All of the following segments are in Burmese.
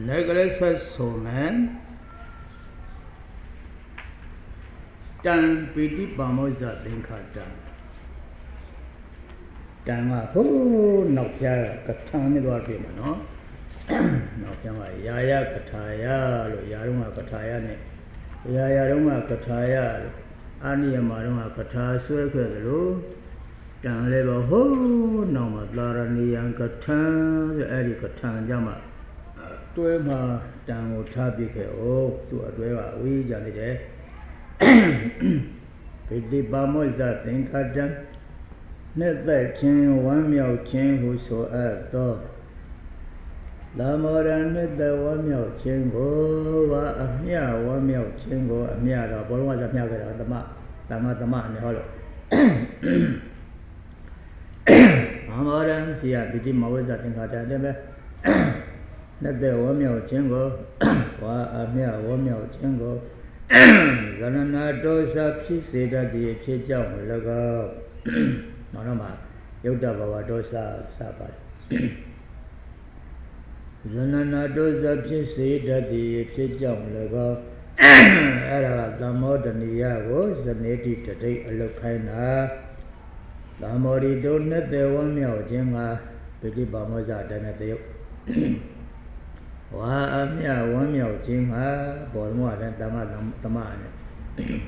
Legalese Soman Dan Piti Pamoza Dinkata Dama Ho Nokia Katani Wapimano Nokia Yaya Kataya Yaruma Kataya Yayaruma Kataya Aniyamaruma Kata Swakalo Dan Level Ho Nama Larani Yankatan Eri Katan Jama Tuema Dan Utabike O to a Dweva we Janide Piti Pamoza Dinkata Net that king, 1 meal king who saw at door. Lamoran met the 1 meal king go, a mere 1 meal king go, a mere of one was a mere of the map, the man in the hollow. Lamoran, see a bit more that in her Net the 1 meal king go, a mere 1 meal king go. Zanana does up, she said that the Chijam will go. Manama, Yoda Dosa Sabat. Zanana dosa say that the Chijam Lego Era the modern Yago, the native today a locaina. The Mori don't let the 1 meal Jima, Pity Bamoza than at the Amia 1 meal Jima, or more than Taman.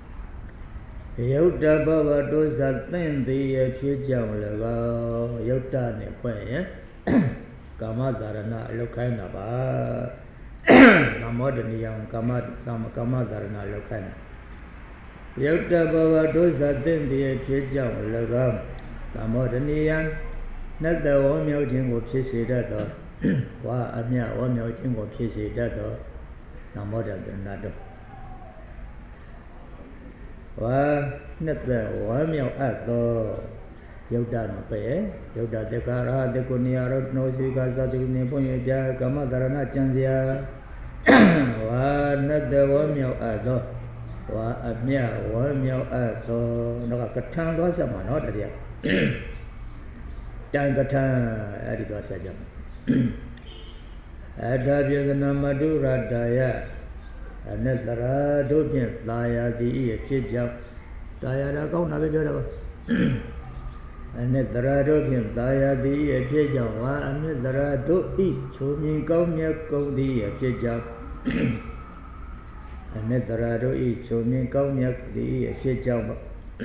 Yoda Baba does a thing the Chijam Lego, Yoda Nepe, Kamadarana Lokanaba, the modern young Kamadarana Lokana. Yoda Baba does a thing the Chijam Lego, the modern young, not the 1 million of Chisi that or Amia 1 million of Chisi that or the modern Nado. Net the 1 meal at the Yoda Pay, Yoda de Cara, de Cunia, no Sigaza, the Neponia, Kamadarana Chandia. Net the 1 meal at the a mere 1 meal at the Nakatan was a man, not a dear. Tangatan, Editor Sajam. Adabia Namadura Daya. Another don't fly at the Chijam. Diana go not a good. Another don't fly at the Chijam. Another do eat. So me go near go the Chijam. Another do eat. So me go near the Chijam.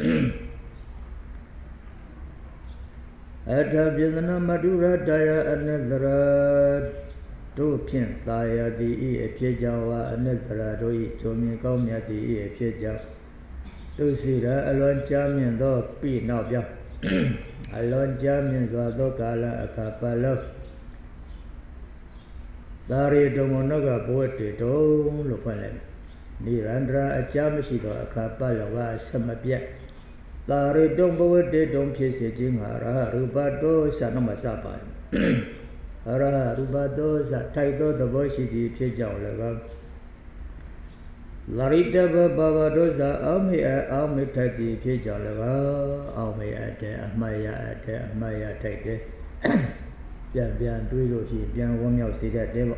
At a Vilna Madura Daya another. Do pin fly at the Pijawa, another do eat to me go near the Pija. Do see that alone jamming dog be now. Alone jamming the Dokala a capella. Dari Domonoga poetry don't look on it. Nirandra a jamshido a capella was some object. Dari don't poetry don't kiss it, Jimara, Rubado, Sanamasapa. Ara Rubado, Taito, the voice is Pijal. Larita Babadoza, Alme Tati Pijal, Alme at Maya take it. Bian Duilo, Bian Wamio see that devil.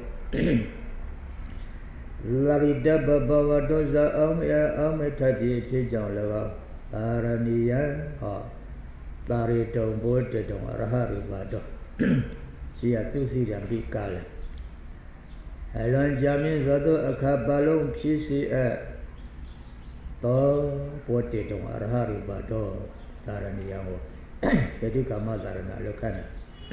Larita Babadoza, Alme Tati Pijal, Arania, Larito, Bote, Rahari Bado. See a 2 seat and big color. I learned Jamin Zado a cabalon cheesy at the potato or Harry Bado, Tarani Yango. Pedika mother and Alocana.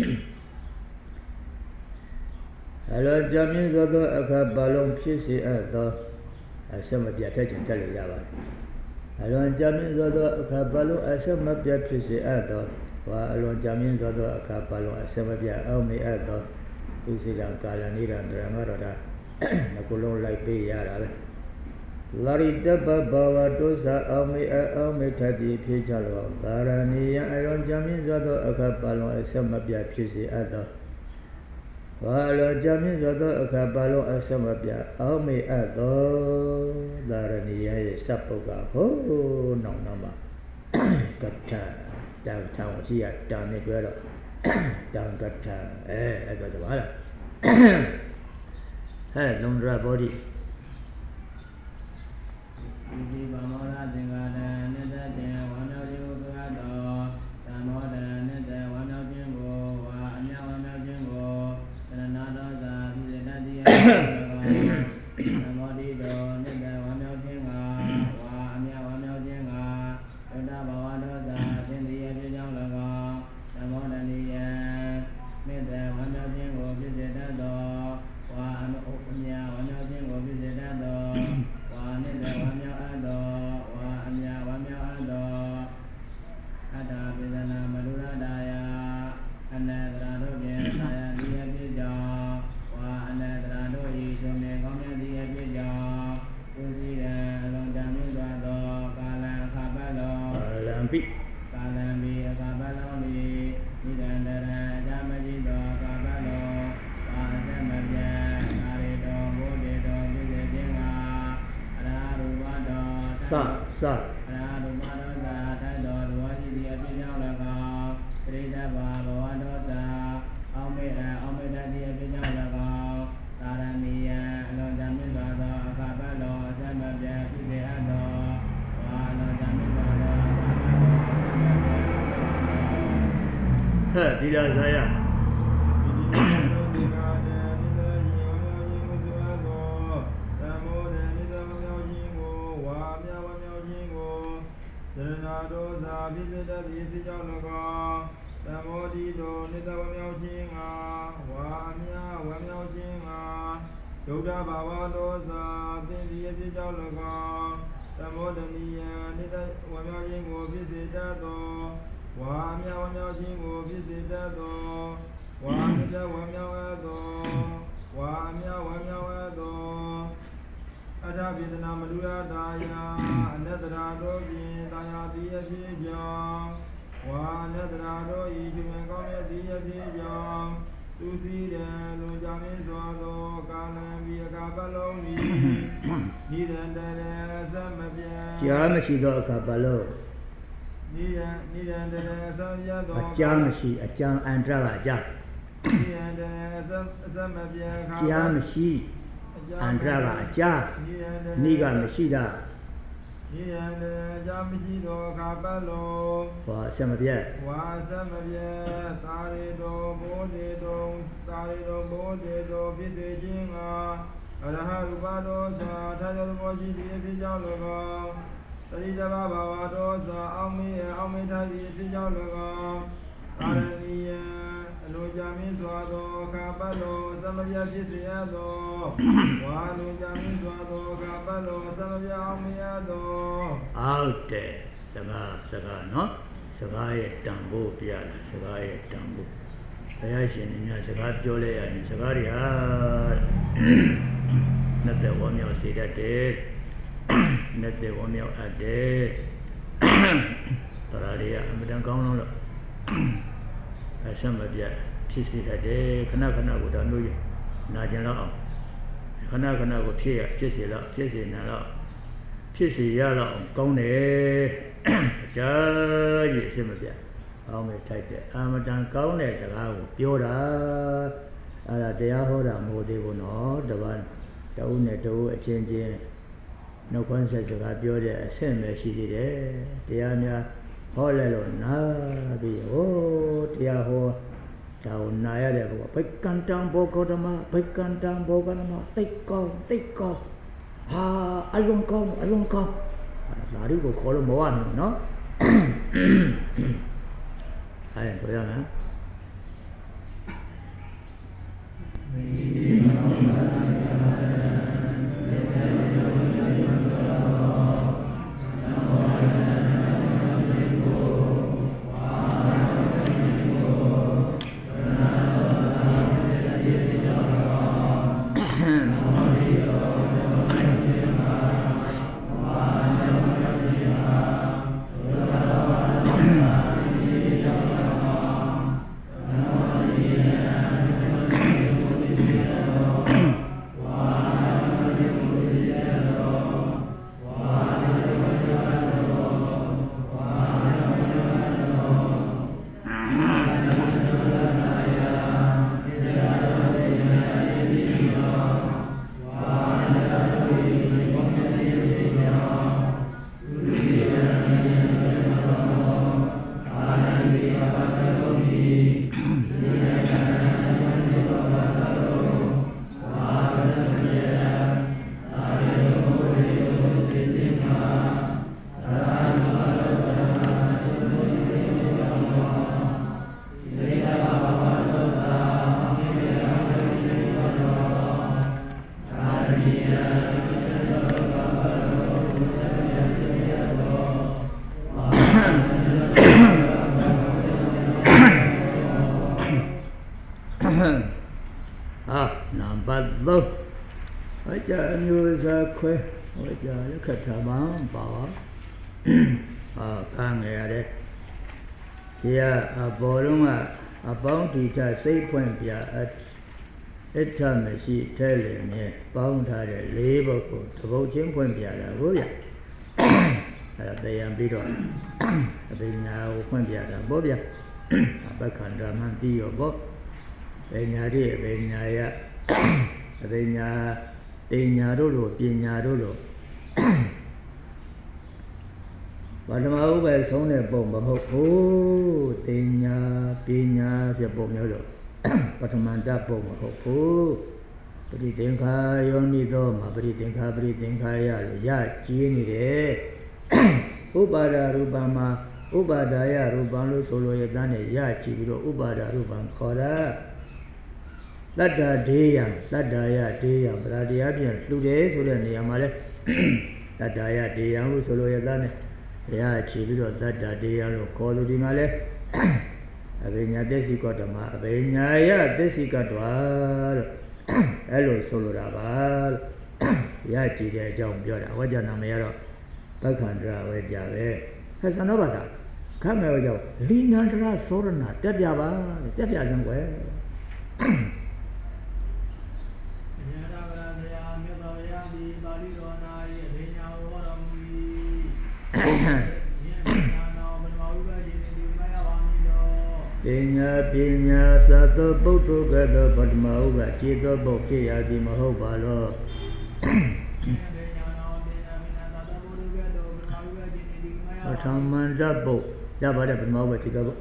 I learned Jamin Zado a cabalon cheesy at the some of the attention tell you that. I learned Jamin Zado a cabalon as some of the cheesy at the Alon Jamin Zodo a capalo, a Samabia, Alme Ado, Usilan Kalanira and Ramarada, Nakulon like Bay Yara. Larita Baba dosa Alme Tadi Pijalo, Larania, Alon Jamin Zodo a capalo, a Samabia Pisi Ado. Alon Jamin Zodo a capalo, a Samabia, Alme Ado, Larania, Sapoga, oh, no number. Gata. Downtown, she had done it well. Down that time, I got the water. Hey, Lundra body. Sa. Tidak saya. Jamasi do kabalo. Jamasi, jam andra jam. Jamasi, andra jam. Niga masida. Jamasi do kabalo. Wah, sama dia. Wah, sama dia. Tari do bode do bide jinga. Araharuba dosa, Tajarubaji Pijaloga, Tarijava Baba dosa, Ami Tadi Pijaloga, Arania, Lujami Swado, Kapalo, Samaya Jisiado, Walujami Swado, Kapalo, Samaya Amiado. Out there, Saga, no? Sagai Tambo Piana, Sagai Tambo. Ayashin, Sagat Jole, and Sagaria. Not the one you see that day, not the one you at day. Paradia, I'm done gone. Somebody kissed a day, Kanakana would know you. Najana. Kanakana would hear, kissing a kissy yellow, gone judge, Simabia. How may type it? I'm a done gone as a hour, Yoda. Deahoda Modi no, the one, the owner do a change in no concept of a beauty, a same as she did. Diana, all alone, be oh, Tiaho, down Naya, Picantam Bocodama, Picantam Boganama, take off. Ah, I won't come. I will call him one, no? I am going, huh? နံပါတ်3ဝိကြအမျိုးအစားခွဲဝိကြလက္ခဏာမှပါခံငယ်ရတယ်ဒီကအပေါ်လုံးကအပေါင်းဒီချစိတ်ဖွင့်ပြအဋ္ဌမရှိထဲလေနဲ့ပေါင်းထားတဲ့၄ဘုတ်ကိုတစ်ဘုတ်ချင်းဖွင့်ပြတာဟုတ်ရအဲ့ဒါတရားပြီးတော့အပညာကိုဖွင့်ပြတာပေါ့ဗျပက္ခန္ဓာမှန်ပြီးရောပေါ့ပညာတိအပညာယအပညာပညာတို့လိုပညာတို့လိုပထမဥပ္ပယ်ဆုံးတဲ့ပုံမဟုတ်ဘူးပညာဖြစ်ပုံမျိုးလို့ပထမတတ်ပုံမဟုတ်ဘူးပရိသင်္ခာယောနိသောမှာပရိသင်္ခာရလို့ရကြီးနေတယ်ဥပါဒရူပမှာဥပါဒာယရူပံလို့ဆိုလိုရတဲ့နဲ့ရကြည့်ပြီးတော့ဥပါဒရူပံခေါ်တာတတ္တဒေယံတတ္တယဒေယံဗราတရားပြန်လှူတယ်ဆိုတဲ့နေရာမှာလဲတတ္တယဒေယံလို့ဆိုလိုရတဲ့နဲ့ရကြည့်ပြီးတော့တတ္တဒေယံလို့ခေါ်လို့ဒီမှာလဲအဘိညာသစ္စိကတ္တမအဘိညာယသစ္စိကတ္တဝါလို့အဲ့လိုဆိုလိုတာပါရကြည့်တဲ့အကြောင်းပြောတာဝါကြနာမရတော့ပက္ခန္တရဝဲကြပဲဟဲ့စံတော်ဘာသာခမ်းမယ်ကြောင့်လီနန္ဒရသောရဏတက်ပြပါတက်ပြစမ်းကွယ်ပညာသသောပုတ္တကသောပထမဥပ္ပခြေသောပုတ်ဖြစ်ရသည်မဟုတ်ပါလောပထမန္တပုတ်ရပါတယ်ပထမဥပ္ပခြေသောပုတ်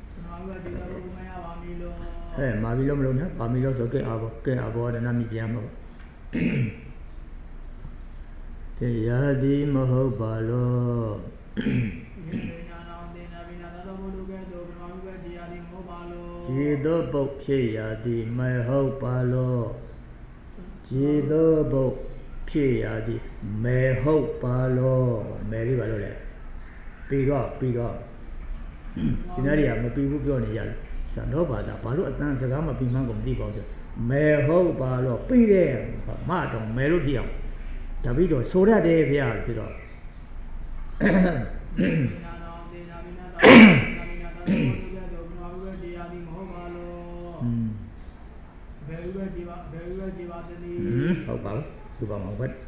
မာပြီလို့မလို့နဲ့ပါမီလို့ဆိုကဲအဘောဒနာမိပြန်မှာတရားသည်မဟုတ်ပါလောခြေသောပုတ်ဖြစ်ရသည်မဟုတ်ပါလောခြေသောပုတ်ဖြစ်ရသည်မဟုတ်ပါလောမယ်လေးပါလို့လေပြီးတော့ဒီနေ့တွေကမပြီးဘူးပြောနေရတယ်စံတော်ဘာသာဘာလို့အတန်းစကားမပြီးမှန်းကိုမသိပါဘူးမဲဟုတ်ပါတော့ပြီးတယ်မတော့မဲလို့ပြအောင်တပိတော့ဆိုရတယ်ဗျာဖြစ်တော့ဟုတ်ပါဘူးဒီပါမှာဘယ်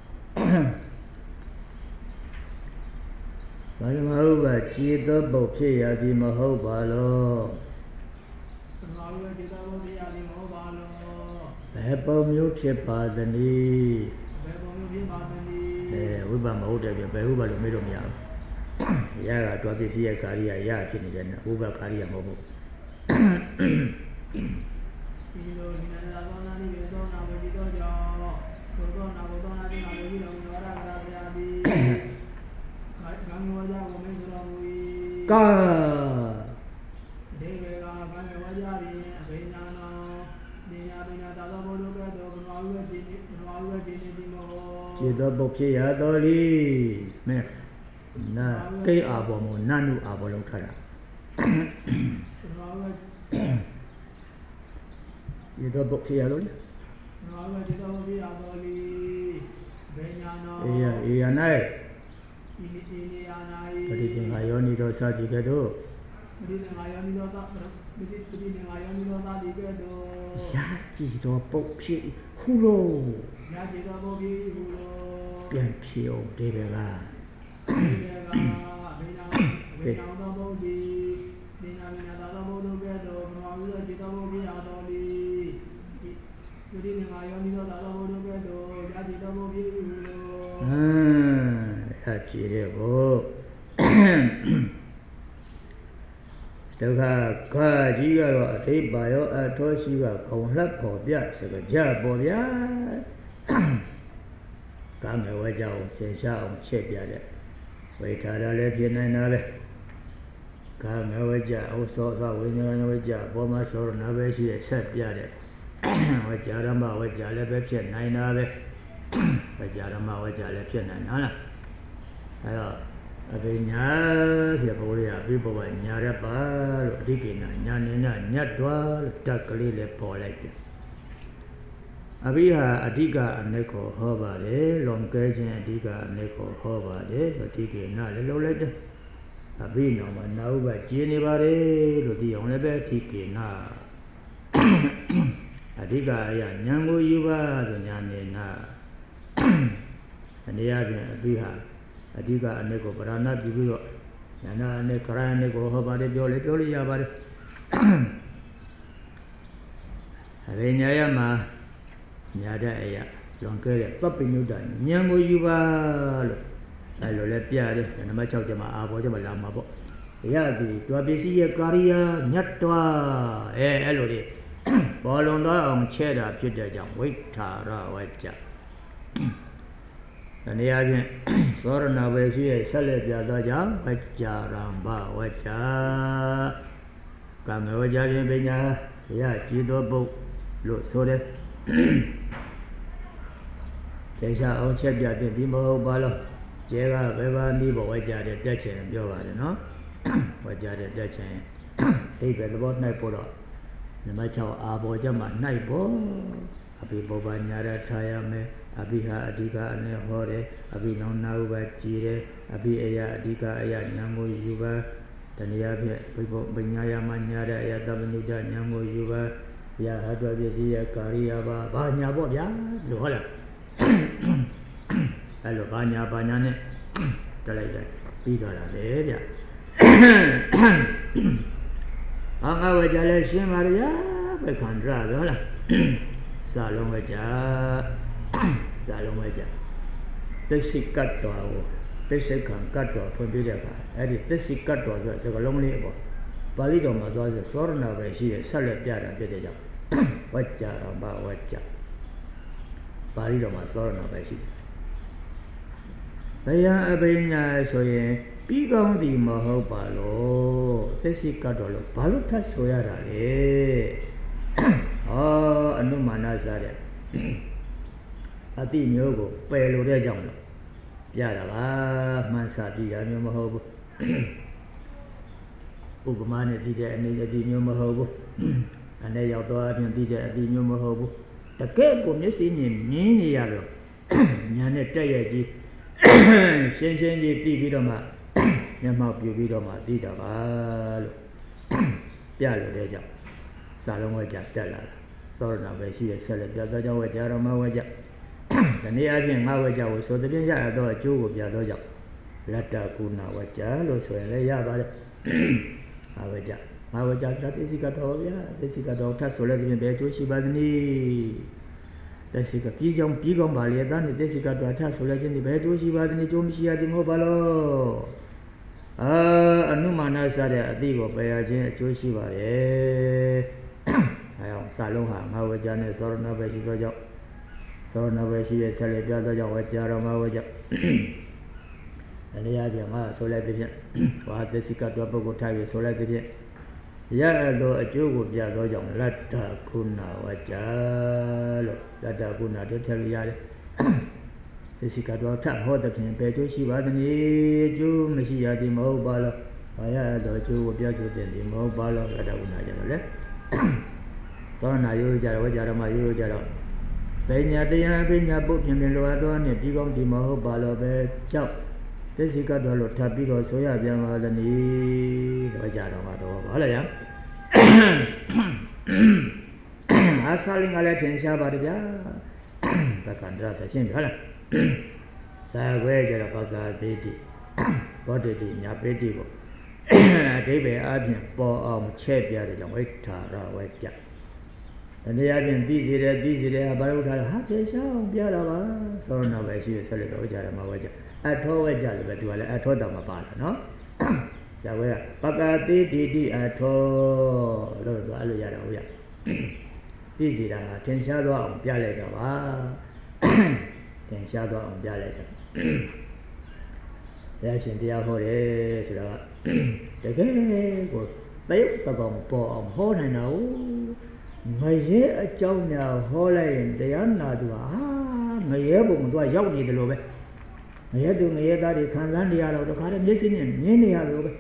ဘာလို့မဟုတ်ပါခြေသောပုတ်ဖြစ်ရသည်မဟုတ်ပါလောဘယ်ပုံမျိုးဖြစ်ပါသနည်းဝိပ္ပမဟုတ်တယ်ပြဘယ်ဥပ္ပလို့မေးလို့မရဘူးရတာတွားပစ္စည်းရဲ့ကာရိယာရဖြစ်နေတယ်နော်ဥပ္ပကာရိယာမဟုတ်ဘူးဒီလိုဒီနာလာသောနာနိဘေသောနာဝေဒီသောကြောင့်သောနာဘောသောနာတိနာဝေဒီတော်မူသောရကရာဗျာတိကံဝါကြဝမေသောမူ၏ကာဒေဝေကကံဝါကြဖြင့်အဘိညာနောနေညာပိနာသာသောဘုဒ္ဓကသောဘဝဝေတိတိတိမောခြေသောပုတ်ဖြစ်ရတော်လီမဲနာကိအာဘောမောနနုအာဘောလောက်ထားတာခြေသောပုတ်ဖြစ်ရလို့လေအေယနာပရိသင်္ခာယောနိသောစာတိကတောရာကြည်သောပုတ်ဖြစ်ဟုလို့ပြန်ဖြစ်အောင်ဒီဘက်ကကြည်တဲ့ဘုဒုက္ခခါကြီးကတော့အထိပ်ပါရောအထောရှိကခုံလှပ်ပေါ်ပြစကြပေါ်ဗျာကံဝဲကြအောင်သင်ရှားအောင်ချက်ပြတဲ့ဝိထာရလည်းဖြစ်နိုင်တာပဲကံဝဲကြအုသောသဝိညာဉ်ဝဲကြဘောမသောရဏပဲရှိတဲ့ဆက်ပြတဲ့ဝဲကြရမဝဲကြလည်းပဲဖြစ်နိုင်တာပဲဝဲကြရမဝဲကြလည်းဖြစ်နိုင်ဟုတ်လားအဲ့တော့အပညာဆိုတဲ့ဘုရား Abibo Nyarapa, Dikina, Yanina, Nyadwa, Takali, Polite. Abiha, Adiga, and Neko Hobade, Long Gajan, Adiga, and Neko Hobade, but Tikina, Loled. Abino, now by Genevare, the only Tikina. Adiga, Yango Yuba, the Yanina. And the Abiha, Adiga, and Neko, but I'm not Bibu. Yana Nekara Neko Hobade, Jolly Yabade. Avenayama. Nyada aya longkere papi nuda nyango yuba lo le piade na ma chau jama abo jama lama bo ya di twa bisi ye kariya nyatwa elo de bolon da ong che da phit de jaung waittara wajja ne ya phin sorana be shi ye set le pya da jaung wajja ramba wajja kame wajja phin pinya ya ji do buk lo so de Kesha on check ya the Dimo Balo, Jera, Beva, Nibo, Waja, the Dutch and Biova, Waja, the Dutch and take the boat night put up. The Macho Abo Jama, Naibo, Abi Boba Nara Tayame, Abiha Adiga and Hore, Abi no Nauba Jire, Abi Aya Adiga Aya Namu Yuba, Tania Binyaya Manara, Yadamuja, Namu Yuba. Ya hadwa bisi ya kariya ba nya bo bya lo hola ai lo ba nya neတက်လိုက်တယ်ပြီးသွားတာလေဗျငါဝကြလဲရှင်းပါရပဲခန္ဓာဟုတ်လားစာလုံးဝကြသိစိတ်ကတ်တော်ကိုသိစိတ်ခံကတ်တော်ဖွင့်ပြတဲ့အခါအဲ့ဒီသိစိတ်ကတ်တော်ဆိုစကားလုံးလေးပေါ့ပါဠိတော်မှာသွားဆိုစောရဏပဲရှိတယ်ဆက်လက်ပြတာဖြစ်တဲ့ကြောင့်ဝကြ္ကြရောဘာဝကြ္ကြပါဠိတော်မှာစောရဏပဲရှိတယ်တရားအဘိညာဆိုရင်ပြီးကောင်းသည်မဟုတ်ပါလို့သိစိတ်ကတ်တော်လို့ဘာလို့ထပ်ဆိုရတာလဲအနုမာနစားတဲ့အတိမျိုးကိုပယ်လို့တဲ့ကြောင့်လို့ပြတာပါမှန်စာကြည့်ရမျိုးမဟုတ်ဘူးဥပမာနဲ့ကြည့်တဲ့အနည်းအတိမျိုးမဟုတ်ဘူးအနေရောက်တော့အပြင်ကြည့်တဲ့အတိမျိုးမဟုတ်ဘူးတကယ်ကိုမျက်စိနဲ့မြင်နေရတော့ညာနဲ့တက်ရကြီးရှင်းကြီးကြည့်ပြီးတော့မှမျက်မှောက်ပြပြီးတော့မှသိတာပါလို့ပြလို့တဲ့ကြောင့်စာလုံးဝကြတက်လာတာစောရဏပဲရှိရဆက်လက်ပြသောကြောင့်ဝကြတော်မှာဝကြဒီနေ့အပြင်ငါဝကြကိုဆိုတဲ့ပြင်ရတော့အကျိုးကိုပြသောကြောင့်လတ္တကုဏဝကြလို့ဆိုရင်လည်းရပါတယ်ငါဝကြသတိစိကတော်ဗျာသတိစိကတော်ထပ်ဆိုလည်းပြင်ပဲအကျိုးရှိပါသနည်းသတိစိကပြီးကောင်းပါလေအသားနဲ့သတိစိကတော်ထပ်ဆိုလည်းချင်းဒီပဲအကျိုးရှိပါသနည်းအကျိုးမရှိရသည်မဟုတ်ပါလို့အနုမာနစားတဲ့အတိကိုပယ်ရခြင်းအကျိုးရှိပါတယ်အဲအောင်စာလုံးဟာငါဝကြနဲ့စောရဏပဲရှိသောကြောင့်သောနဘရှိရဲ့ဆက်လက်ပြသောကြောင့်ဝကြတော်မှာဝကြအနေအချင်းငါဆိုလိုက်တဲ့ဖြင့်ဝါသစိကတော်ပုဂ္ဂိုလ်ထားပြီးဆိုလိုက်တဲ့ဖြင့်ရသောအကျိုးကိုပြသောကြောင့်လတ္တကုဏဝကြလို့လတ္တကုဏတို့ထည့်လို့ရတယ်သစိကတော်ထဟောတဲ့ဖြင့်ဘယ်ကျိုးရှိပါသနည်းအကျိုးမရှိရသည်မဟုတ်ပါလို့ဘာရသောအကျိုးကိုပြဆိုတဲ့ဒီမဟုတ်ပါလို့လတ္တကုဏကြတော့လေသောနာရိုးကြတော့ဝကြတော်မှာရိုးကြတော့ပညာတရားပညာပုတ်ပြင်လိုအပ်သောနဲ့ပြီးကောင်းဒီမဟုတ်ပါလို့ပဲကြောက်သိစိကတော်လို့ထပ်ပြီးတော့ဆိုရပြန်ပါသနည်းတော့ကြတော့မှာတော့ဟုတ်လားဗျာအစာလင်္ကာလည်းထင်ရှားပါတယ်ဗျာပက္ခန္တရဆက်ရှင်းပြီဟုတ်လားဇာခွဲကြတော့ပက္ခသေတိဘောဓိတိညာပိတိပေါ့အဓိပ္ပာယ်အပြင်ပေါ်အောင်ချဲ့ပြတဲ့ကြောင့်ဝိထာရဝိကြတရားချင်းသိစေတယ်ဘာလို့ထားလဲဟာသေချာအောင်ပြတာပါသောရဏပဲရှိရဆက်လက်တော့ကြတယ်မှာဝဲကြအထောဝဲကြလို့ပဲသူကလည်းအထောတောင်မပါလားနော်ဇာဝဲကပကတိတိတိအထောလို့ဆိုအဲ့လိုရတာဟုတ်ရသိစေတာထင်ရှားသွားအောင်ပြလိုက်တော့ပါထင်ရှားသွားအောင်ပြလိုက်တော့ဘုရားရှင်တရားဟောတယ်ဆိုတော့တကယ်ကိုတယုတ်တကောင်ပေါ်အောင်ဟောနိုင်တာဟုတ်ငရဲအကြောင်းများဟောလိုက်ရင်တရားနာသူဟာငရဲဘုံသူကရောက်နေတယ်လို့ပဲငရဲသူငရဲသားတွေခံစားနေရတော့တခါတည်းမျက်စိနဲ့မြင်နေရလို့ပဲ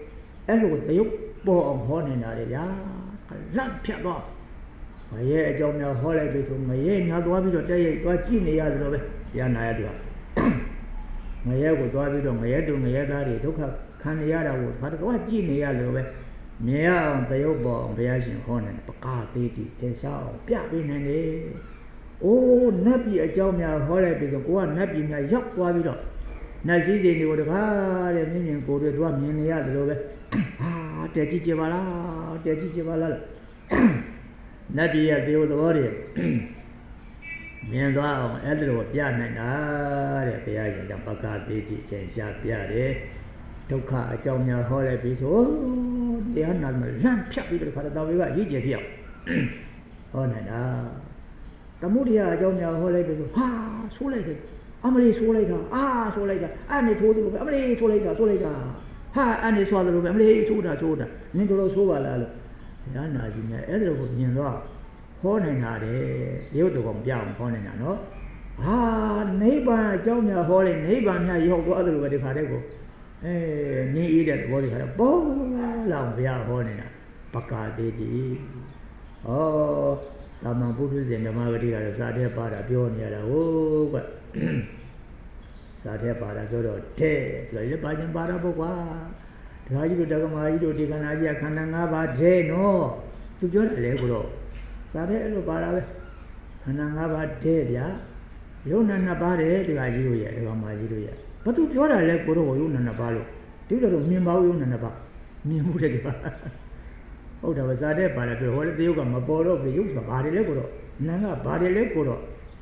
အဲ့လိုတရုပ်ပေါ်အောင်ဟောနေတာလေဗျာလန့်ဖြတ်တော့ငရဲအကြောင်းများဟောလိုက်ပြီဆိုငရဲများသွားပြီးတော့တဲ့ရိပ်သွားကြည့်နေရတယ်လို့ပဲရနာရတူငရဲကိုသွားပြီးတော့ငရဲတူငရဲသားတွေဒုက္ခခံနေရတာကိုဘာတော့ကြည့်နေရလို့ပဲမြင်ရအောင်တရုပ်ပေါ်အောင်ဘုရားရှင်ဟောနေပကားသေးတိသင်္ချာအောင်ပြပေးနိုင်တယ်။အိုးနတ်ပြည်အကြောင်းများဟောလိုက်ပြီဆိုကိုကနတ်ပြည်များရောက်သွားပြီးတော့နတ်စည်းစိမ်တွေကိုတကားတဲ့မြင်မြင်ကိုယ်တွေတော့မြင်နေရတယ်လို့ပဲဟာတဲ့ကြည့်ကြပါလားတဲ့ကြည့်ကြပါလားနတ်ပြည်ရဲ့သေယသဘောတွေမြင်သွားအောင်အဲ့ဒါလိုပြနိုင်တာတဲ့ဘုရားရှင်ကပကားသေးတိသင်္ချာပြတယ်ဒုက္ခအကြောင်းများဟောလိုက်ပြီဆိုတရားနာမှာလန့်ဖြတ်ပြီးတော့ခါတော်ဘေကအရေးကြီးဖြစ်အောင်ဟောနိုင်တာသမုဒိယအကြောင်းများဟောလိုက်ပြီဆိုဟာဆိုးလိုက်တယ်အမလေးဆိုးလိုက်တာဆိုးလိုက်တာအဲ့နေထိုးတယ်လို့ပဲအမလေးဆိုးလိုက်တာဟာအဲ့နေဆိုးတယ်လို့ပဲအမလေးဆိုးတာနင်တို့ဆိုးပါလားလို့တရားနာကြီးနဲ့အဲ့ဒါကိုမြင်တော့ဟောနိုင်တာတဲ့ရုပ်တော်ကောင်ပြအောင်ဟောနိုင်တာနော်ဟာနိဗ္ဗာန်အကြောင်းများဟောလိုက်နိဗ္ဗာန်များရောက်သွားတယ်လို့ပဲဒီခါတည်းကိုနင်းအေးတဲ့သဘောတွေခါတော့ပေါ်လာဘုရားဟောနေတာပကာသေးတိဩသာမန်ပုထုဇဉ်ဓမ္မဂတိကတော့စာထဲပါတာပြောနေရတာဟုတ်ကဲ့စာထဲပါတာဆိုတော့တဲ့ဆိုတော့လည်းပါခြင်းပါတော့ပေါ့ကွာဒကာကြီးတို့ဒကမာကြီးတို့ဒီခန္ဓာကြီးကခန္ဓာ၅ပါးတဲ့နော်သူပြောတယ်လေကိုတော့စာထဲအဲ့လိုပါတာပဲခန္ဓာ၅ပါးတဲ့ဗျာယုံနာနှစ်ပါးတဲ့ဒကာကြီးတို့ရဲ့ဒကမာကြီးတို့ရဲ့ဘာသူပြောတာလဲကိုတော့ယုံနာနှစ်ပါးလို့ဒီလိုတော့မြင်ပါဦးယုံနာနှစ်ပါးမြင်မှုတဲ့ဒီပါဟုတ်တယ်ဗျဇာတဲ့ပါတယ်ပြောဟောတဲ့တယုတ်ကမပေါ်တော့ဘူးယုတ်ဆိုတာဘာတွေလဲကိုတော့နာကဘာတွေလဲကိုတော့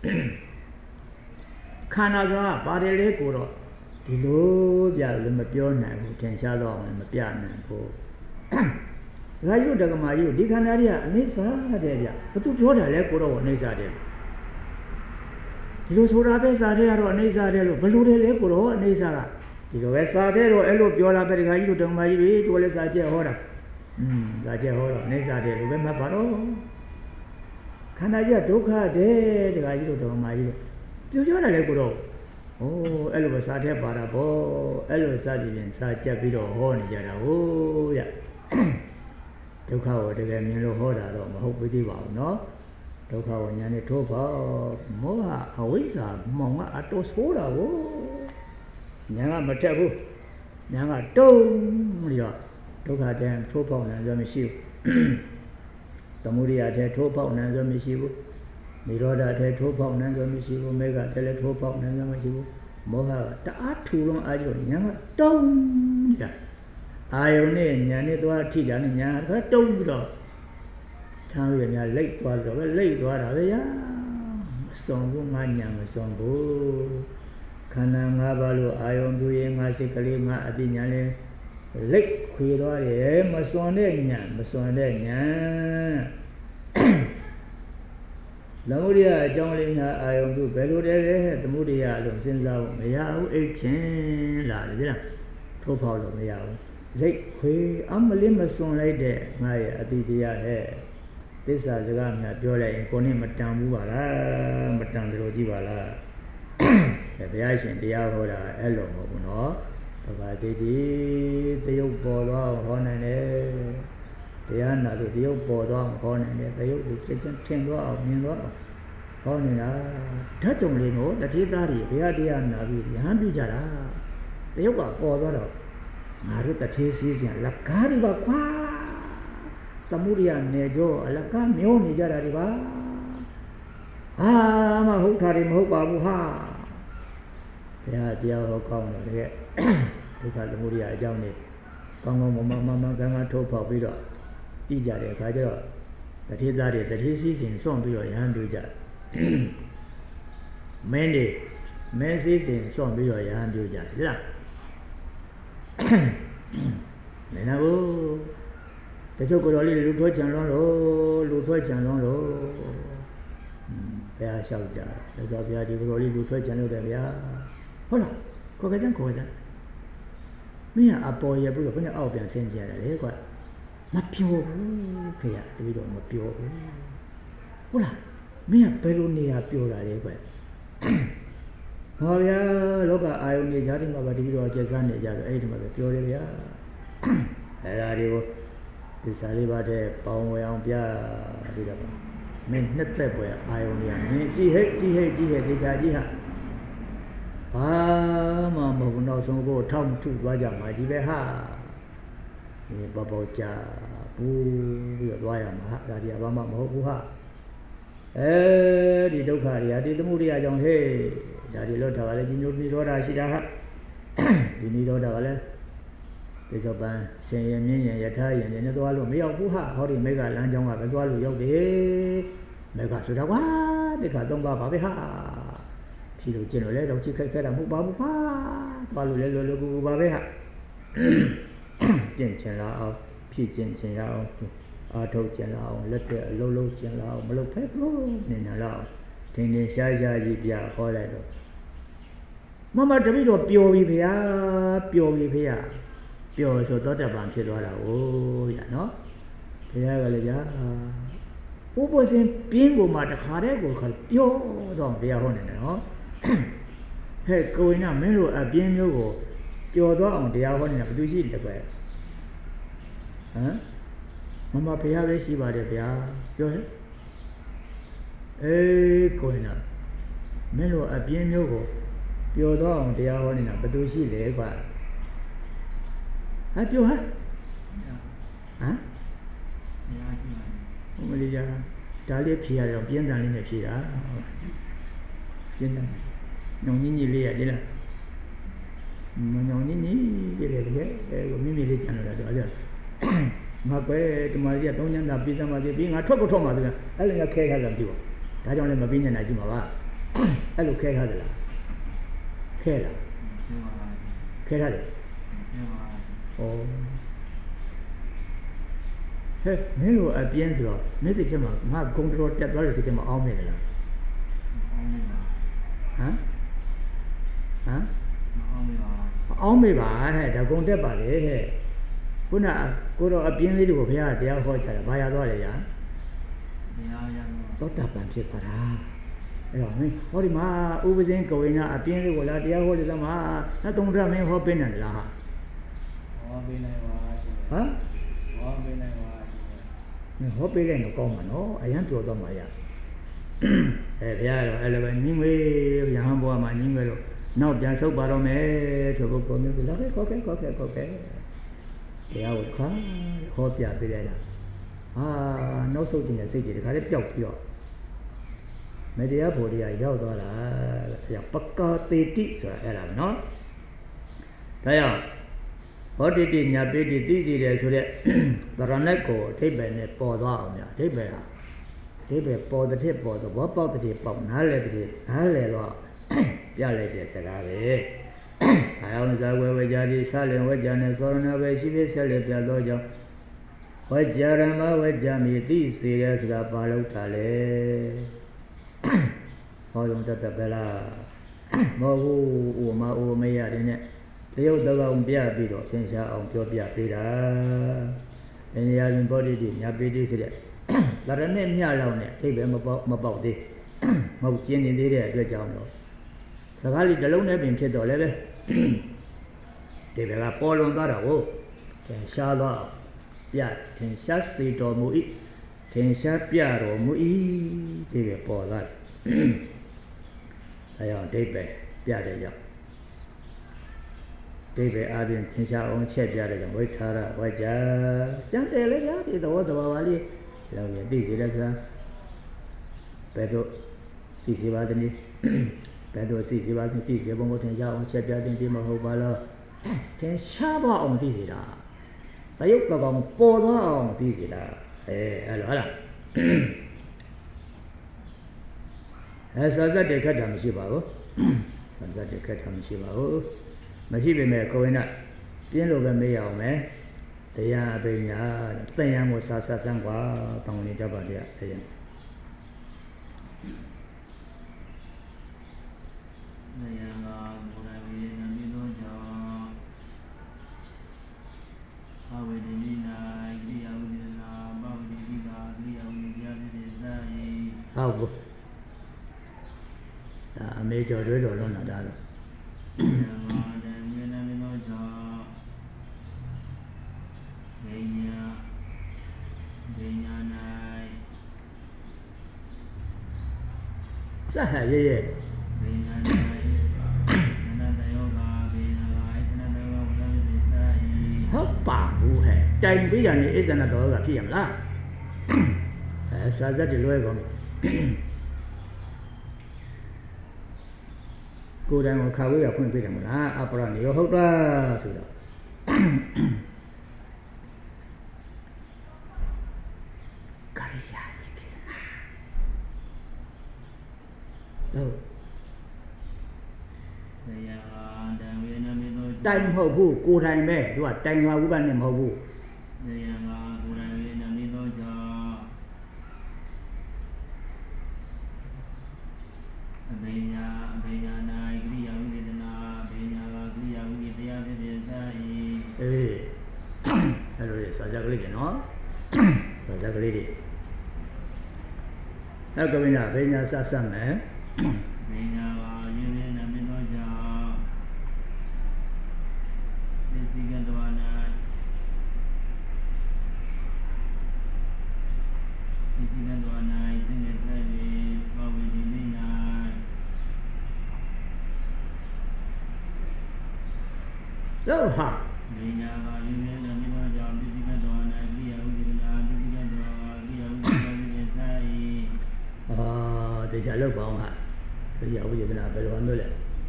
ခန္ဓာကဘာတွေလဲကိုတော့ဒီလိုပြလို့မပြောနိုင်ဘူးထင်ရှားတော့မပြနိုင်ဘူးဒါယုတ်တက္ကမကြီးဒီခန္ဓာကြီးကအနိစ္စတဲ့ဗျဘာသူပြောတာလဲကိုတော့အနိစ္စတဲ့ဒီလိုဆိုတာပဲစာတဲ့ကတော့အနိစ္စတဲ့လို့ဘယ်လိုလဲလဲကိုတော့အနိစ္စကဒီလိုပဲစာတဲ့တော့အဲ့လိုပြောလာပဲဒီခါကြီးတို့တက္ကမကြီးတွေတို့လည်းစာကျက်ဟောတာဒါကျက်ဟောတော့အိဋ္ဌာတဲ့လိုပဲမှတ်ပါတော့ခန္ဓာကြီးဒုက္ခတဲ့တခါကြီးတို့တော်မာကြီးတို့ပြောတယ်လေကိုတော့ဩအဲ့လိုပဲစာထဲပါတာပေါ့အဲ့လိုစသည်ဖြင့်စာကျက်ပြီးတော့ဟောနေကြတာဟုတ်ရဒုက္ခကိုတကယ်မြင်လို့ဟောတာတော့မဟုတ်သေးပါဘူးနော်ဒုက္ခကိုညာနဲ့ထိုးပေါ့မောဟအဝိဇ္ဇာမောင်ကအတော်ဆိုးတာကိုညာကမထက်ဘူးညာကတုံးပြီးတော့ဒုက္ခတဲ့ထိုးပေါက်နိုင်ကြမရှိဘူးသမုဒိယတဲ့ထိုးပေါက်နိုင်ကြမရှိဘူးနိရောဓတဲ့ထိုးပေါက်နိုင်ကြမရှိဘူးမေဃတဲ့လည်းထိုးပေါက်နိုင်ကြမရှိဘူးမောဟကတအားထူလုံးအားကြောင့်ညာကတုံးနေတာအာယုန်နဲ့ညာနဲ့သွားထိတာနဲ့ညာကတုံးပြီးတော့ထားရညာလိတ်သွားတော့ပဲလိတ်သွားတာပဲညာမစွန်ဘူးငါညာမစွန်ဘူးခန္ဓာ၅ပါးလို့အာယုန်ပြုရင်ငါစိတ်ကလေးငါအတိညာလဲလိတ်ခွေသွားတယ်မစွန်တဲ့ညာမစွန်တဲ့ညာသမုဒိယအကြောင်းလေးများအာယုန်ပြုဘယ်လိုတည်းလဲသမုဒိယလို့စဉ်းစားဖို့မရဘူးအိတ်ချင်းလာတယ်ဗျာထိုးဖောက်လို့မရဘူးလိတ်ခွေအမလေးမစွန်လိုက်တဲ့ငါရဲ့အတိတရားဟဲ့သစ္စာစကားများပြောလိုက်ရင်ကိုနဲ့မတန်ဘူးပါလားမတန်တယ်လို့ကြည့်ပါလားဘုရားရှင်တရားဟောတာအဲ့လိုမဟုတ်ဘူးနော်ပဘာတိတိတယုတ်ပေါ်တော့ဟောနိုင်တယ်တရားနာလို့တယုတ်ပေါ်တော့ဟောနိုင်တယ်တယုတ်ကိုစိတ်ချင်းထင်တော့မြင်တော့ဟောနေတာဓာတ်ကြုံလေးကိုတတိသားတွေဘုရားတရားနာပြီးရဟန်းပြုကြတာတယုတ်ကပေါ်သွားတော့ငါတို့တထေးစည်းစံလက်ကားတွေပါခွာသမုဒိယနယ်ကျော်အလကားမျောနေကြတာဒီပါမဟုတ်တာတွေမဟုတ်ပါဘူးဟာဘုရားတရားဟောကောင်းတယ်တကယ်ဒုက္ခသမုဒိယအကြောင်းနဲ့ကောင်းကောင်းမမကံကထုတ်ဖောက်ပြီးတော့တည်ကြတယ်ခါကျတော့တထေးသားတွေတထေးစည်းစင်စွန့်ပြီးတော့ရဟန်းပြုကြမင်းတွေမင်းစည်းစင်စွန့်ပြီးတော့ရဟန်းပြုကြဟုတ်လားမင်းတို့တချို့ကိုယ်တော်လေးလူထွက်ကြံလွန်းလို့လူထွက်ကြံလွန်းလို့ဘုရားလျှောက်ကြတယ်ဆိုတော့ဘုရားဒီကိုယ်တော်လေးလူထွက်ကြံလို့တယ်ဗျာဟုတ်လားကိုယ်ကကြံမင်းကအပေါ်ရပြီးတော့ဘယ်နဲ့အောက်ပြန်ဆင်းကြရတယ်လေကွာမပြောဘူးဖေရတပည့်တော်မပြောဘူးဟုတ်လားမင်းကဘယ်လိုနေရပြောတာလဲကွာဟောဗျာလောကအာယုန်ကြီးဓာတ်တွေမှာပါတပည့်တော်ကျက်စားနေကြတော့အဲ့ဒီမှာပဲပြောတယ်ဗျာ Era dico di salivate paura un pia di da me nette poi aionia ni ji he di cha ji ha ma mo no son ko thong thu twa ja ma ji be ha ni bo bo cha bu yo twa ya ma ha da di ba ma mo bu ha di dukha riya di tamudaya jaung he da di lo tha ka le ji nyo ni roda shi da ha di ni roda ka le so ban sen yin yin yin yatha yin yin ne twa lo ma yauk bu ha ho di me ka lan jaung ka be twa lo yauk de me ka so da wa de ka tong ka ba be ha chi lo chin lo le dau chi khai khai da mu ba twa lo le lo ku ba be ha chin chin la ao phi chin chin la ao a thau chin la ao let de lo chin la ao ma lo phe lo ne na la ao thing thing sha sha ji pya ho lai do mama တပိတော့ပျော်ပြီဗျာပျော်ပြီဖေပျော်ဆိုသောတပန်ဖြစ်သွားတာ哦ဗျာနော်ဘုရားကလည်းဗျာဥပ္ပဇင်ပြင်းကိုမှတခါတည်းကိုခါပျော်တော့ဘုရားဟောနေတယ်နော်ဟဲ့ကိုဝင်ကမင်းတို့အပြင်းမျိုးကိုပျော်သွားအောင်တရားဟောနေတာဘယ်သူရှိတယ်ပဲဟမ်မမဘုရားပဲရှိပါတယ်ဗျာပြောဟဲ့ကိုဝင်ကမင်းတို့အပြင်းမျိုးကိုပျော်သွားအောင်တရားဟောနေတာဘယ်သူရှိလဲကွာပြောဟမ်မလေးကြာဒါလေးဖြေရတော့ပြင်းထန်လေးနဲ့ဖြေတာပြင်းထန်ညောင်ကြီးလေးရတယ်လားမညောင်ကြီးလေးလေတကယ်မိမိလေးကြံလို့တော့အဲ့ငါပဲဒီမှာကြီးက3ညတာပြီးစမ်းပါသေးပြီးငါထွက်ကိုထွက်မှာသူကအဲ့လိုငါခဲခါတယ်မသိဘူးဒါကြောင့်လည်းမပြီးနေတာရှိမှာပါအဲ့လိုခဲခါတယ်လားခဲလားခဲရတယ်ဩဟဲ့မင်းတို့အပြင်းဆိုတော့မင်းစိတ်ထဲမှာငါဂုံတော်တက်သွားတဲ့စိတ်ထဲမှာအောင်းနေတယ်လားအောင်းမေပါဟဲ့ဒါဂုံတက်ပါလေဟဲ့ခုနကိုတော့အပြင်းလေးတွေကိုဘုရားတရားဟောချတာဘာရသွားလဲညာသောတာပန်ဖြစ်ပါလားအဲ့တော့မင်းဟောဒီမှာဥပဇင်းကိုဝင်ကအပြင်းလေးကိုလာတရားဟောတယ်သမားနောက်သုံးရမင်းဟောပေးနေတယ်လားဟာဟောပေးနိုင်ပါဟမ်ဟောပေးနိုင်ပါဟောပေးလိုက်တော့ကောင်းမှာနော်အရန်ပြောတော့မှာရဘုရားတော့အဲ့လိုပဲညီငွေရဟန်းဘဝမှာညီငွေလို့နောက်ပြန်ဆုပ်ပါတော့မယ်ဆိုတော့ကိုမျိုးကလာခဲ့ခေါ်ခဲ့တရားကိုခါဟောပြပေးလိုက်တာနောက်ဆုပ်နေတဲ့စိတ်တွေတခါလေးပျောက်ပြီးတော့မတရားဖို့တရားရောက်သွားတာဘုရားပကာတေတိဆိုတာအဲ့ဒါနော်ဒါကြောင့်ဟောတိတိညာပိတိသိကြည့်တယ်ဆိုတဲ့ဗရဏတ်ကိုအထိပ္ပယ်နဲ့ပေါ်သွားအောင်ညာအထိပ္ပယ်ဟာအထိပ္ပယ်ပေါ်တဲ့ထက်ပေါ်တော့ဘောပေါက်တဲ့ပေါက်နားလဲတဲ့နားလဲတော့ပြလိုက်တဲ့စကားပဲအာယုန်ဇာဝေဝကြတိဆလင်ဝကြနဲ့သောရဏပဲရှိဖြစ်ဆက်လက်ပြသောကြောင့်ဝကြရမဝကြမိသိစေရဆိုတာပါလို့တာလေဟောရုံတတ်ပဲလားမဟုတ်ဘူးဥမအိုမရတယ်နဲ့တရုတ်တကောင်ပြပြီးတော့သင်ရှားအောင်ပြောပြပေးတာအင်းရာဇင်ဘောဓိတိညာပိတိဖြစ်တဲ့ဒါရနဲ့မြလောက်နဲ့အိဗယ်မပေါက်သေးမဟုတ်ကျင်းနေသေးတဲ့အတွက်ကြောင့်တော့စကားလေးတစ်လုံးနဲ့ပင်ဖြစ်တော့လည်းပဲဒီဘက်ကပေါ်လွန်သွားတာကိုသင်ရှားတော့ပြသင်ရှားစေတော်မူ၏သင်ရှားပြတော်မူ၏ဒီပဲပေါ်လာအဲကြောင့်ဒိဗ္ဗေပြတဲ့ကြောင့်ဒိဗ္ဗေအားဖြင့်သင်ရှားအောင်ချက်ပြတဲ့ကြောင့်ဝိထာရဝကြကျန်တယ်လေကြာဒီသဘောတဘာဝလေးလောင်ရသိစေတဲ့ဆရာဘယ်တော့သိစေပါသနည်းဘယ်တော့သိစေပါသနည်းသိစေဘုံကိုသင်ရှားအောင်ချက်ပြတဲ့ဒီမဟုတ်ပါလားသင်ရှားပါအောင်သိစေတာတယုတ်ကောင်ပေါ်သွားအောင်သိစေတာအဲ့လိုဟာလားစာဇတ်တဲ့ခက်တာမရှိပါဘူးစာဇတ်တဲ့ခက်တာမရှိပါဘူးမရှိပေမဲ့ကိုယ်ကပြင်းလို့ပဲမေးရအောင်မယ်တရားအပညာသင်ရန်ကိုစာစမ်းကွာတောင်းနေတတ်ပါတရားတရားနေရလာဘုရားဝိနမိသောကြောင့်အဝိဒိနိနာဣရိယဝိဒနာဘဝတိပိကာဣရိယဝိဒနာဖြစ်တဲ့စာယီဟုတ်ဘူးအမေကျော်တွေးတော်လုံးလာတာတော့ Saha ye. Hoppa who had time be and is another of him la. As I said, go down on Kawi or Queen Peter, upon your hope. Time ho bu, go time me, you are time how one name ho bu. Hello, Sajagli, no? Sajagli. How come in a Vena Sassam, eh? So ha. They shall look on her. So you have given up a little.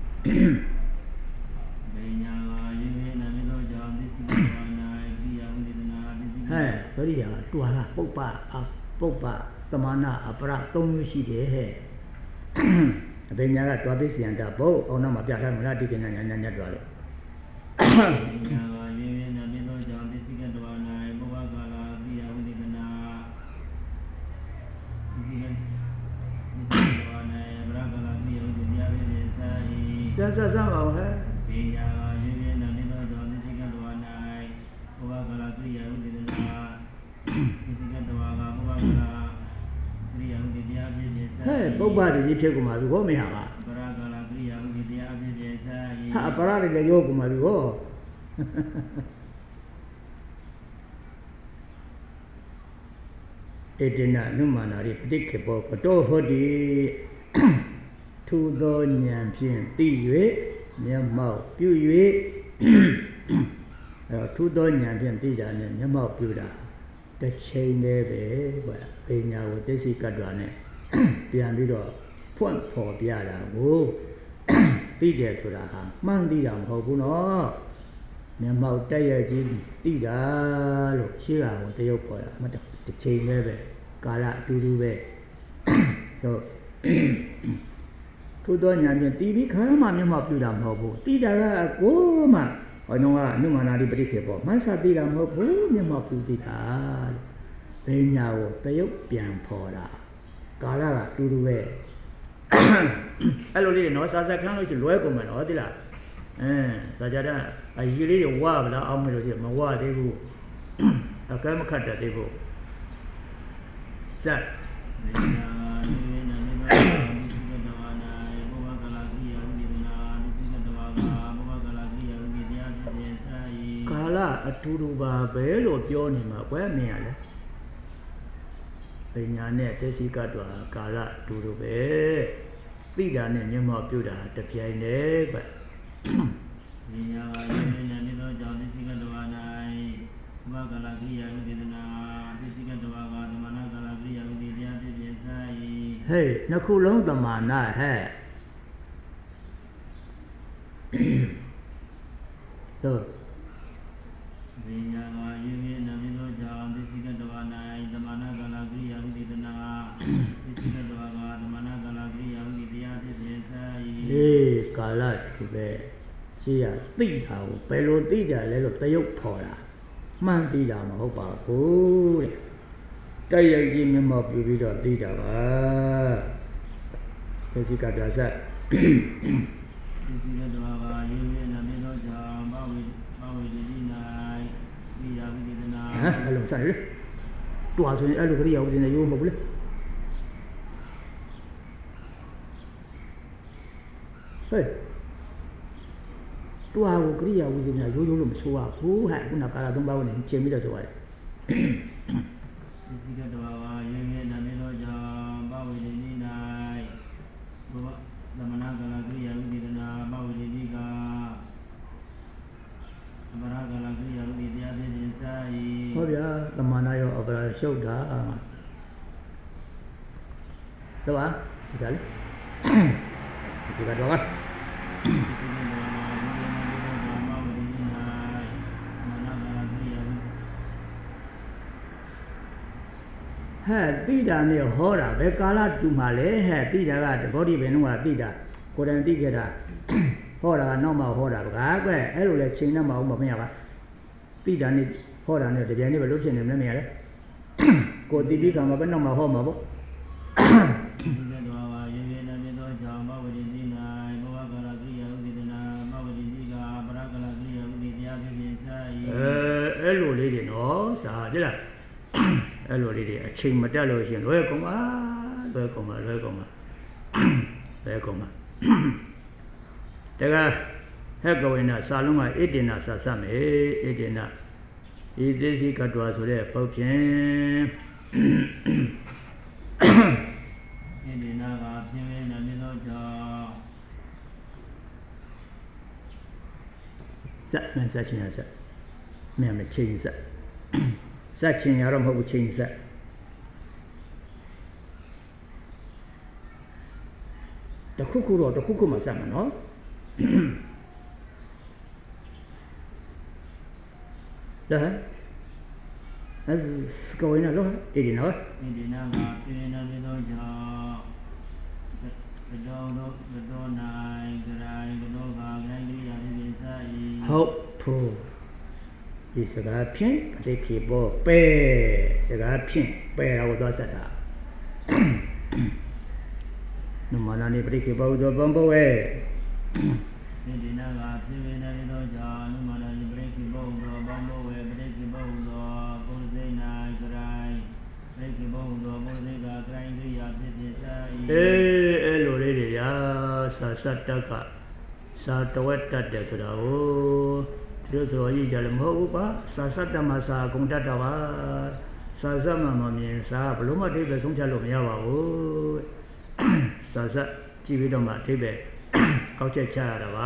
Hey, sorry, to a popa, Tamana, a pra, don't see the hair. Then you got to be and a bow, or no, my piano, not taking an dollar. That's a song of her. Hey, Boba, you take my woman. Ha, parade the yoke, my go. It did not no manner predictable, but over the to the Nyampian, Yamau, Pew, to the Nyampian, Yamau Puda, the chain there, but they now with this Cadrone, Piandido, point for Piara, who Tija to the ham, Mandam Hobuno, Yamau Taya Tida, look, Shira, what they open, the chain there, Gala to do so. To the Nyan TV, come on, you must do them hobo. Tida, go, ma. I know I knew an adipable. My son did a hobo, you must do that. They now, they pian pora. Gala to do it. Hello, no, as I can't look at woman or the last. Sajada, I usually wab the army of him, what they will. A camel cut that they will. Sir. A Turuba Bell or Pionima, where me? Peñane, Tessicatua, Kala, Turube, Pidan and Yama Puda, the Piane, but hey, Nakulong the mana, hey. So. Hey, Kala to be. See a big house, Pelo Tida, little Tayo Pora. Man Tida, Hopa, good. Taya give him up, you read of Tida. Jessica does that. Hello, sorry. To us, I look at you in the room. Hey, to our Korea within a room, so who had one of our own and Jimmy the way. ဟုတ်ဗျာသမဏရောအပရာရှုပ်တာတော့ပါဒါလေဒီကတော့ဟဲ့တိတာနဲ့ဟောတာဘယ်ကာလတူမှလဲဟဲ့တိတာကတဘောဒီဘယ်နှုံးကတိတာကိုယ်တိုင်သိခဲ့တာဟောတာကနောက်မှဟောတာဗျာကွအဲ့လိုလဲချိန်နဲ့မအောင်မမရပါတိတာနဲ့ဟောတာနဲ့တပြိုင်နက်ပဲလို့ဖြစ်နေမလဲမရလဲကိုတိတိကံမှာပဲနောက်မှဟောမှာပေါ့အဲ့လိုလေးတွေနော်စာကြည့်လားအဲ့လိုလေးတွေအချိန်မတက်လို့ရှိရင်လွဲကုန်ပါတကဟဲ့ကဝိနာစာလုံးကဣတိနာစာစမယ်ဣတိနာဤသိစီကတ္တဝါဆိုတဲ့ပုတ်ဖြင့်ဣတိနာကပြင်းပြင်းနဲ့သောကြောင့်ဇက်နဲ့ဇက်ချင်းဇက်မြန်မချင်းဇက်ဇက်ချင်းရတော့မဟုတ်ဘူးချင်းဇက်တခုခုတော့တခုခုမှစမှာနော်ဒါအဲ့ကဝိနာလောဣတိနာကပြင်းပြင်းနဲ့သောကြောင့်ကတော့နိုင်ကြိုင်ကတော့ကဂိုင်းကြီးရတဲ့စာဤဟုတ်ဖို့ဒီစကားဖြင့်အတိခေဘောပဲစကားဖြင့်ပဲတော့သွားဆက်တာနမနာနေပရိခေဘောသောဘံဘဝေဒီနာကပြင်းပြင်းနဲ့သောကြောင့်နမနာနေပရိခေဘောသောဘံဘဝေပရိခေဘောသောပုရိသေနာကြိုင်ပရိခေဘောသောပုရိသေကဂိုင်းကြီးရတဲ့စာဤအဲ့လိုလေးတွေရာစာစတ္တကစာတဝက်တတ်တယ်ဆိုတာကိုတို့ဆိုရည်ကြလည်းမဟုတ်ဘူးပါစာစတ္တမှာစာကုန်တတ်တာပါစာစမှမမြင်စာဘလို့မှအဓိပ္ပာယ်ဆုံးဖြတ်လို့မရပါဘူးစာစကြည့်ပြီးတော့မှအဓိပ္ပာယ်ကောက်ချက်ချရတာပါ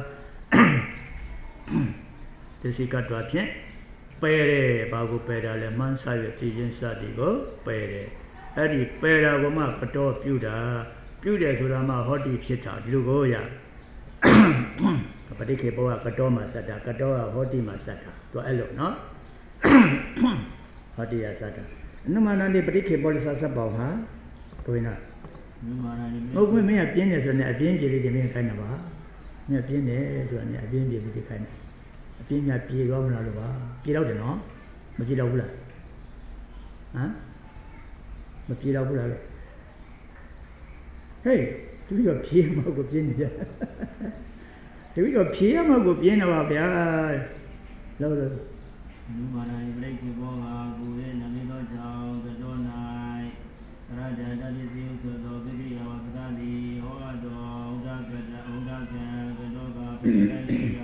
ဒီစီကတ္တဝါဖြင့်ပယ်တယ်ဘာကိုပယ်တာလဲမှန်းစာရည်သိချင်းစသည်ကိုပယ်တယ်အဲ့ဒီပယ်တာကမှကတော်ပြုတာပြုတယ်ဆိုတာမှဟောတိဖြစ်တာဒီလိုကိုရပဋိခေဘောကကတော်မှာစက်တာကတော်ကဟောတိမှာစက်တာသူအဲ့လိုနော်ဟောတိရစက်တာနမနာနေပဋိခေဘောလစစပေါဟာကိုင်းနာနမနာနေဟုတ်ပြီမင်းကပြင်းတယ်ဆိုရင်အပြင်းပြေလေးတွေမင်းခိုင်းတာပါမင်းပြင်းတယ်ဆိုရင်အပြင်းပြေလေးတွေခိုင်းတယ်အပြင်းများပြေတော့မလားလို့ပါပြေတော့တယ်နော်မပြေတော့ဘူးလားဟမ်မပြေတော့ဘူးလားလို့ဟေးသူကပြေမဟုတ်ကိုပြင်းနေကြဒီလိုဖြေရမှာကိုပြင်းတော့ပါဗျာလို့လူမာနာပြိခေဘောဟာကိုရဲ့နာမည်သောကြောင့်ကတော့၌ရတ္တတတိစီဆိုသောပိဋိယဝသတိဟောတော်ဥဒကတဥဒကံကတော့ကပိဋိယ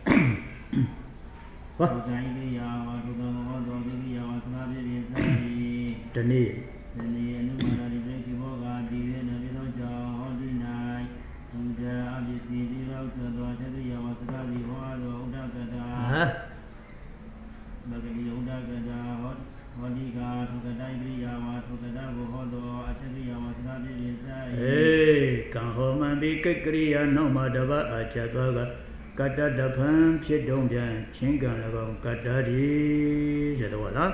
ဟောတိုင်းပိယဝသုကံဟောတော်ပိဋိယဝသနာပိဋိယသာတိတနေ့အနုမာနာပြိခေဘောကဒီရဲ့နာမည်သောကြောင့်ဟောဒီ၌ဘုရားအပစ္စည်းဒီလောက်ဆိုသောတတိယဝသတိဟောတော်ဥဒကတမဂ္ဂိဥဒကတဟောဒီကသုကတိုင်းပိယဝသုကတကိုဟောတော်အတတိယဝသနာပိဋိယသာကံဟောမံပိကိကရိယာနောမတဘအာချသောကတ္တတဖံဖြစ်တုံးပြန်ချင်းကံ၎င်းကတ္တတိဆိုတော့လား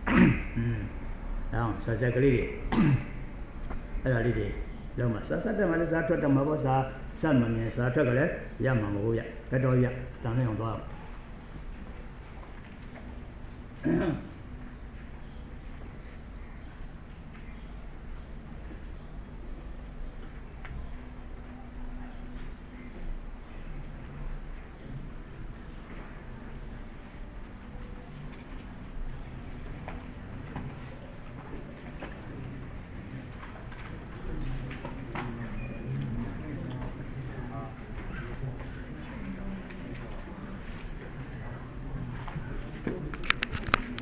အောင်ဆက်ဆက်ကလေးတွေအဲ့ဒါလေးတွေလုံးမှာဆက်ဆက်တယ်မှာလည်းစားထွက်တယ်မှာပေါ့စားစက်မမြင်စားထွက်ကလည်းရမှာမဟုတ်ရကတော်ရတန်နေအောင်သွား